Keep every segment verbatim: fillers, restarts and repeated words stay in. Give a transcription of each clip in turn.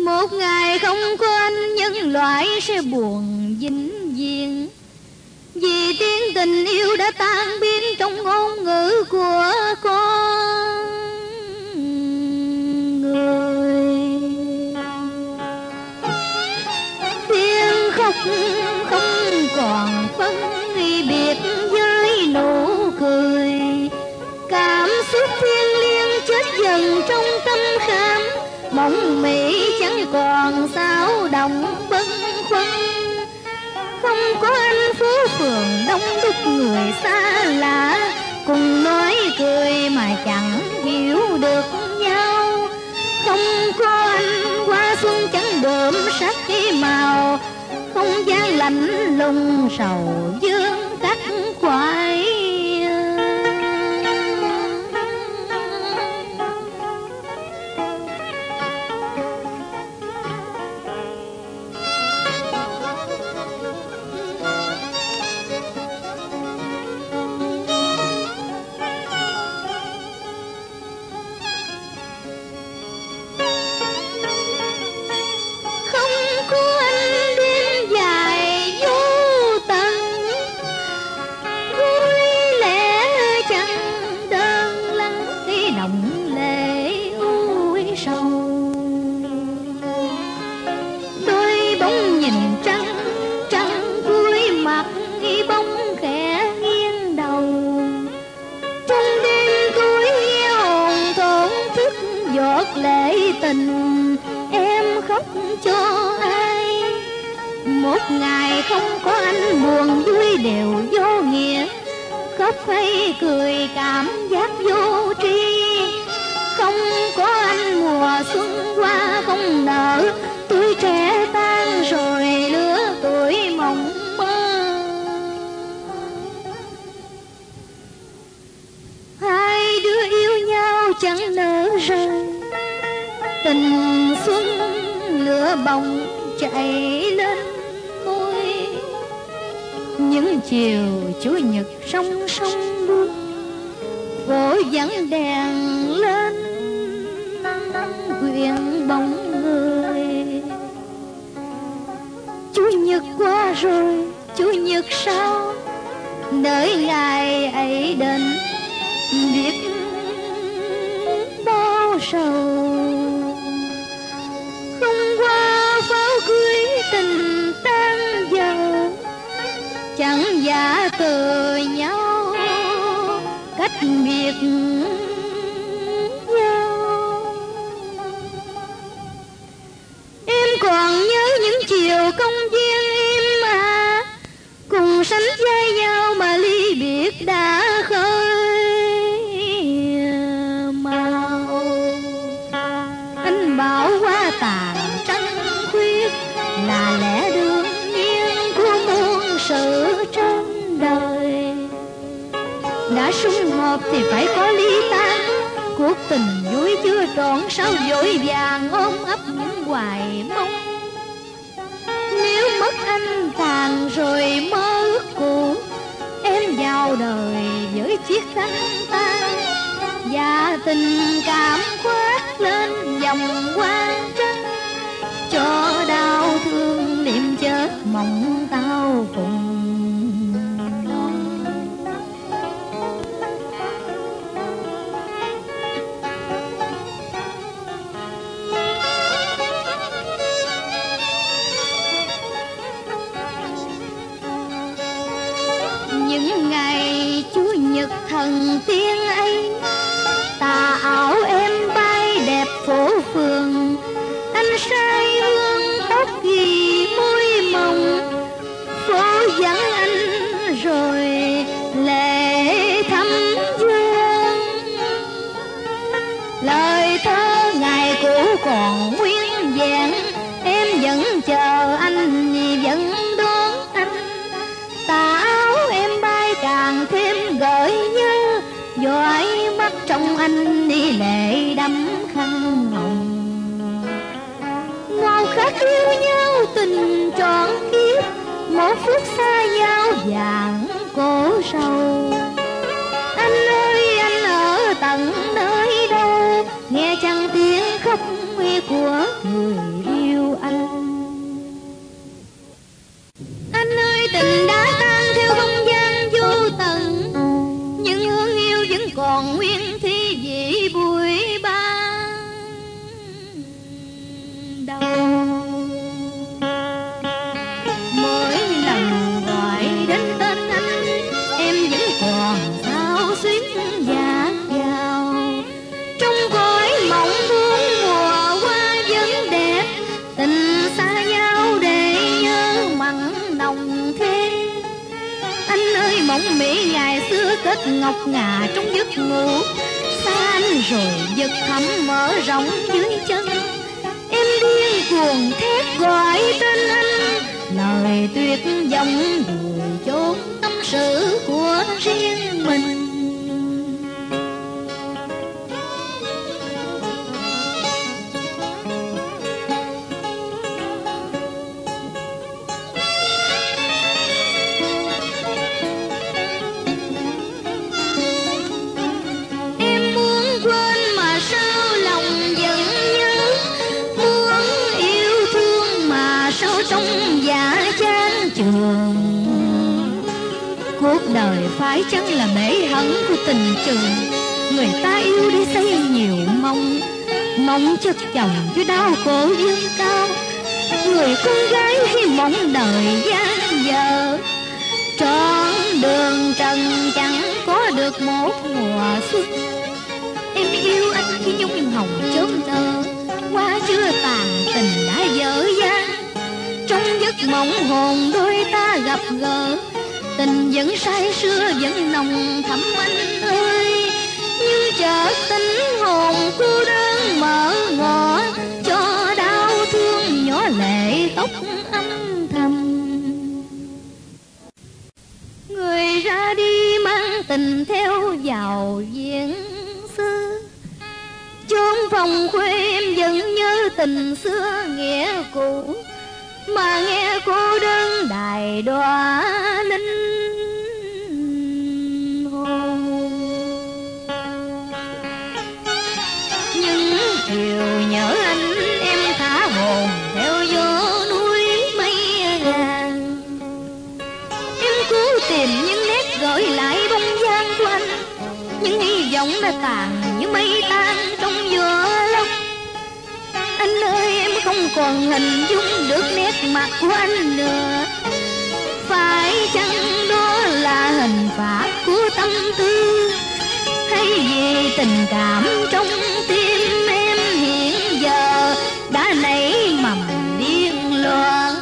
Một ngày không có anh, nhân loại sẽ buồn vĩnh viễn, vì tiếng tình yêu đã tan biến trong ngôn ngữ của con người. Tiếng khóc không còn phân biệt với nụ cười, cảm xúc thiêng liêng chết dần trong tâm khảm, mộng mị chẳng còn xáo động bâng khuâng. Không có anh phố phường đông đúc người xa lạ, cùng nói cười mà chẳng hiểu được nhau. Không có anh hoa xuân chẳng đượm sắc cái màu, không gian lạnh lùng sầu dương cắt khoải. Em khóc cho ai? Một ngày không có anh, buồn vui đều vô nghĩa, khóc hay cười cảm giác vô tri. Không có anh mùa xuân qua không nở, tuổi trẻ tan rồi lứa tuổi mộng mơ. Hai đứa yêu nhau chẳng nỡ rời, tình xuân lửa bồng chạy lên môi. Những chiều chủ nhật sông sông buốt, vội vắng đèn lên quyện bóng người. Chủ nhật qua rồi, chủ nhật sau, đợi ngày ấy đến biết bao sầu. Không qua pháo cưới tình tan dở, chẳng giả từ nhau cách biệt nhau. Em còn nhớ những chiều công viên im ả, cùng sánh vai nhau mà ly biệt đã khơi màu. Anh bảo hoa tàn trăng khuyết là lẽ đương nhiên của muôn sự trên đời. Đã sum họp thì phải có ly tan, cuộc tình vui chưa trọn sao vội vàng ôm ấp những hoài mong. Nếu mất anh tàn rồi mơ ước cũ, em vào đời với chiếc khăn tan, và tình cảm khoác lên vòng hoa trắng, cho đau thương niệm chết mộng tao cùng. Những ngày chủ nhật thần tiên ấy, tà áo em bay đẹp phố phường, anh say hương tóc ghi môi mộng, phố vắng anh rồi lệ thắm dương. Lời thơ ngày cũ còn nguyên vẹn, em vẫn chờ anh vẫn đón anh. Tà áo em bay càng thêm gợi nhớ, dõi mắt trong anh đi lệ đắm khăn hồng. Ngào khát yêu nhau tình trọn kiếp, một phút xa nhau vàng cổ sầu. Anh ơi anh ở tận nơi đâu, nghe chăng tiếng khóc của người yêu. đâu. Mỗi lần gọi đến tên anh, em vẫn còn sao xuyến dạt vào. Trong cõi mộng buông mùa hoa vẫn đẹp, tình xa nhau để nhớ mặn nồng thêm. Anh ơi mộng mỹ ngày xưa kết ngọc ngà trong giấc ngủ, xa anh rồi giật thẳm mở rộng dưới chân. Em điên cuồng thét gọi tên anh, lời tuyệt vọng người chốn tâm sự của riêng mình. Cuộc đời phải chăng là bể hẳn của tình trường, người ta yêu để xây nhiều mong, mong chất chồng với đau khổ dương cao. Người con gái khi mong đời gian dở, trọn đường trần chẳng có được một mùa xuân. Em yêu anh khi nhung hồng chớm nở, hoa chưa tàn tình đã dở dang. Trong giấc mộng hồn đôi ta gặp gỡ, tình vẫn say sưa vẫn nồng thắm anh ơi. Nhưng chợt tính hồn cô đơn mở ngõ, cho đau thương nhỏ lệ tóc âm thầm. Người ra đi mang tình theo vào viện xưa, chốn phòng khuê em vẫn nhớ tình xưa nghĩa cũ. Mà nghe cô đơn đài đoá linh hồn. Những chiều nhớ anh em thả hồn theo gió núi mây ngàn. Em cố tìm những nét gợi lại bóng dáng của anh, những hy vọng đã tàn như mây tan trong gió lốc. Anh ơi em không còn hình dung được nét mặt của anh nữa, phải chăng đó là hình phạt của tâm tư, hay vì tình cảm trong tim em hiện giờ đã nảy mầm điên loạn.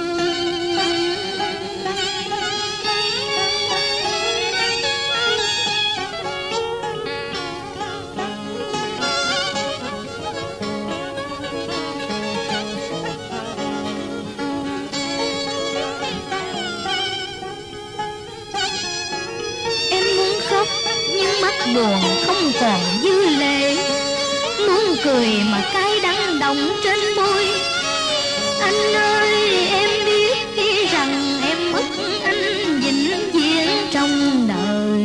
Buồn không còn dư lệ, muốn cười mà cay đắng đọng trên môi. Anh ơi em biết khi rằng em mất anh vĩnh viễn trong đời.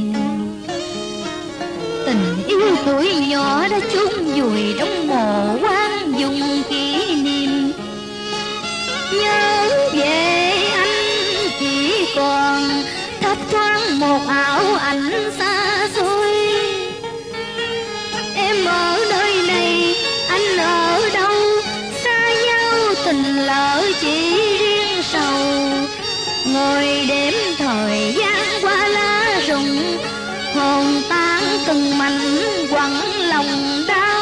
Tình yêu tuổi nhỏ đã chôn vùi trong mồ quan dùng kỷ niệm. Nhớ về anh chỉ còn thấp thoáng một ảo ảnh xa xôi. Em ở nơi này, anh ở đâu, xa nhau tình lỡ chỉ riêng sầu. Ngồi đếm thời gian qua lá rụng, hồn tan từng mảnh quặn lòng đau.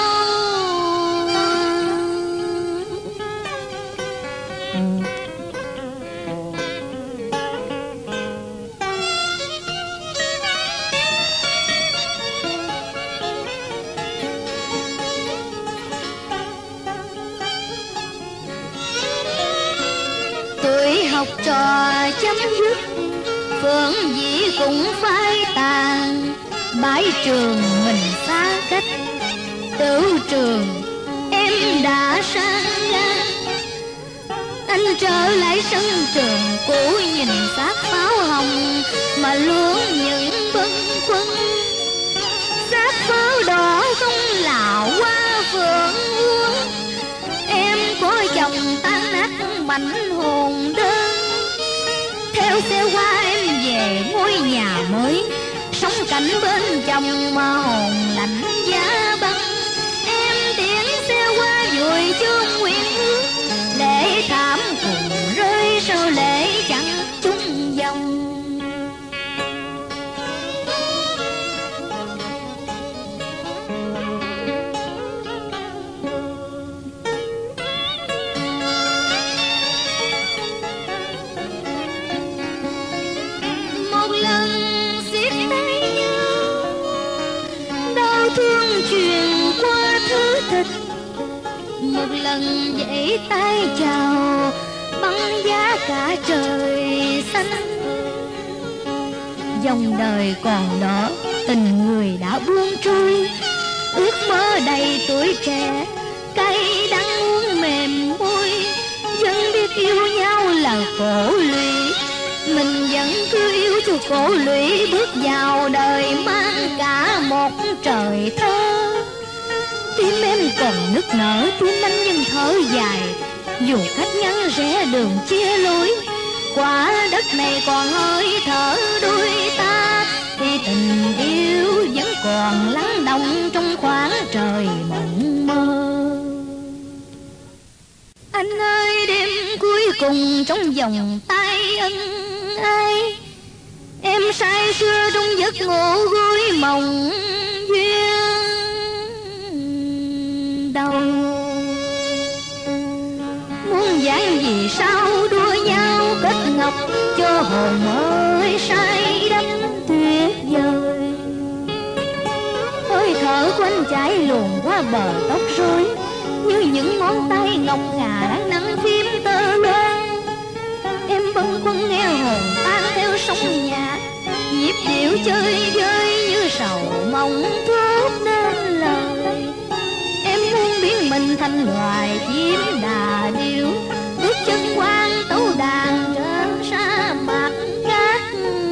Học trò chấm dứt, phượng dĩ cũng phai tàn. Bãi trường mình xa cách, tửu trường em đã sang ngang. Anh trở lại sân trường cũ, nhìn xác pháo hồng mà luôn những bâng khuâng. Xác pháo đỏ không là hoa phượng uống, em có chồng tan nát mảnh hồn đơn. Theo xe hoa em về ngôi nhà mới, sống cảnh bên chồng mà hồn lạnh giá băng. Em tiễn xe hoa vùi chương nguyện lần vẫy tay chào băng giá cả trời xanh. Dòng đời còn đó, tình người đã buông trôi, ước mơ đầy tuổi trẻ, cay đắng muốn mềm môi. Vẫn biết yêu nhau là khổ lụy, mình vẫn cứ yêu cho khổ lụy, bước vào đời mang cả một trời thơ. Tim em còn nức nở, tim anh nhưng thở dài, dù cách ngắn rẽ đường chia lối. Quả đất này còn hơi thở đôi ta, thì tình yêu vẫn còn lắng động trong khoảng trời mộng mơ. Anh ơi đêm cuối cùng trong vòng tay ân ai, em say sưa trong giấc ngủ gối mộng duyên đầu. Muốn dáng gì sao đua nhau kết ngọc, cho hồn ơi say đắm tuyệt vời. Hơi thở của anh chảy luồn qua bờ tóc rối, như những ngón tay ngọc ngà đang nắm phím tơ loan. Em bâng khuâng nghe hồn tan theo sóng nhà, nhịp điệu chơi vơi như sầu mộng thốt nên lời. Em muốn biến mình thành loài chim đà điểu, bước chân quang tấu đàn trên sa mạc cát.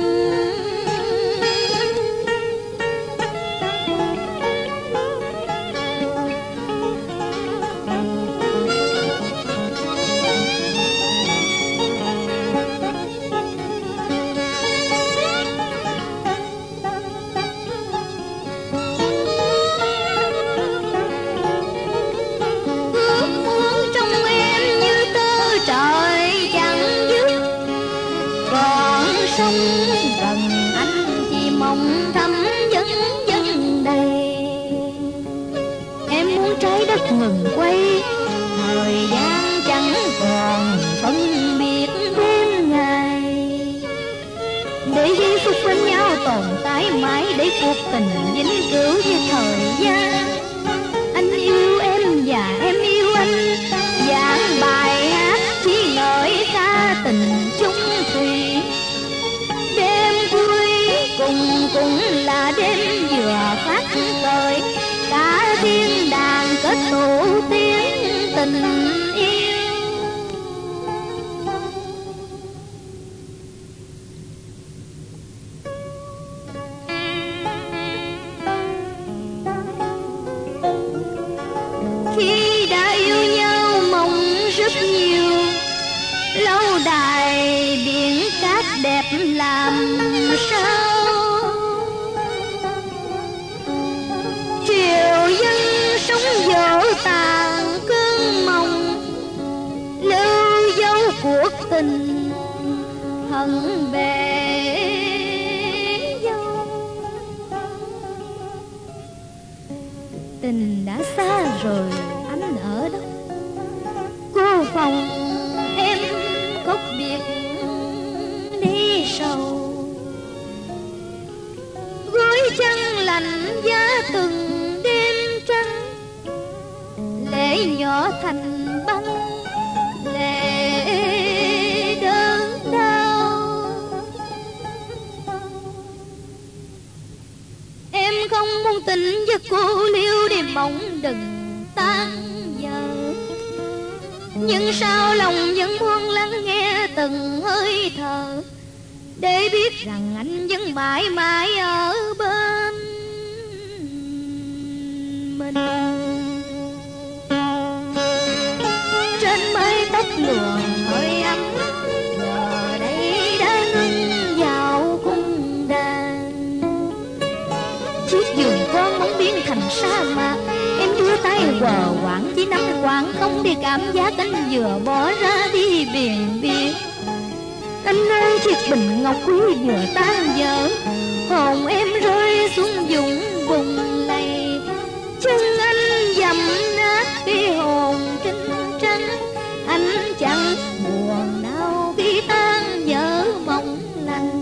Ngừng quay, thời gian chẳng còn phân biệt đêm ngày, để giây phút bên nhau tồn tại mãi, để cuộc tình vĩnh cửu với thời gian. Anh yêu em và em yêu anh, giảng bài hát chỉ ngợi ca tình chung thủy. Đêm cuối cùng cũng là đêm vừa phát tới, cả thiên đàng kết tụ tiếng tình yêu. Khi đã yêu nhau mong rất nhiều, lâu đài biển cát đẹp làm sao. Triều dân sống dỗ tàn cơn mộng, lưu dấu cuộc tình hận bể dâu. Tình đã xa rồi anh ở đâu, cô phòng em khóc biệt đi sầu. Gối chăn lạnh giá từng đêm trăng, lệ nhỏ thành băng, lệ đớn đau. Em không muốn tình giấc cô liêu, để mộng đừng tan vỡ. Nhưng sao lòng vẫn muốn lắng nghe từng hơi thở, để biết rằng anh vẫn mãi mãi ở bên mình. Trên mái tóc luồn hơi ấm, giờ đây đã ngưng vào cung đàn. Chiếc giường con bỗng biến thành sa mạc, em đưa tay quờ quạng chỉ nắm quạng không, để cảm giác anh vừa bỏ ra đi biển biệt. Anh ơi chiếc bình ngọc quý vừa tan vỡ, hồn em rơi xuống vùng bùn lầy. Chân anh dầm nát khi hồn trinh trắng, anh chẳng buồn đau khi tan vỡ mộng lành.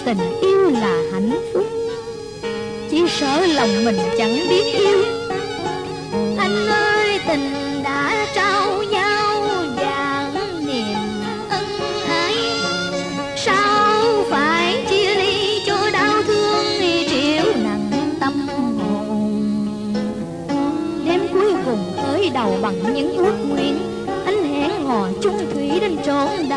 tình yêu là hạnh phúc, chỉ sợ lòng mình chẳng biết yêu. Anh ơi tình đã trao nhau vạn niềm ân ái, sao phải chia ly cho đau thương triệu nặng tâm hồn. Đêm cuối cùng khởi đầu bằng những ước nguyện, anh hẹn hò chung thủy đến trọn đời.